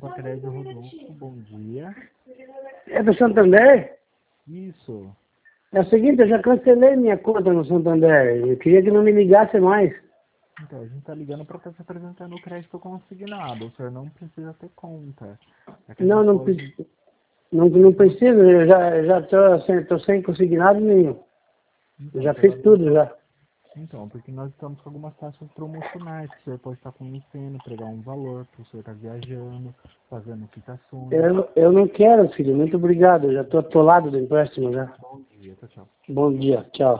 para crédito Rodolfo, bom dia. É do Santander? Isso. É o seguinte, eu já cancelei minha conta no Santander. Eu queria que não me ligasse mais. Então, a gente está ligando para estar se apresentando o crédito consignado. O senhor não precisa ter conta. É que a Não, gente não, pode... não preciso. Eu já tô sem consignado nenhum. Eu Então, já fiz tudo já. Então, porque nós estamos com algumas taxas promocionais, que o senhor pode estar conhecendo, pregar um valor, que o senhor está viajando, fazendo quitações. Eu não quero, filho. Muito obrigado. Eu já tô atolado do empréstimo já. Bom dia, tchau, tchau. Bom dia. Tchau.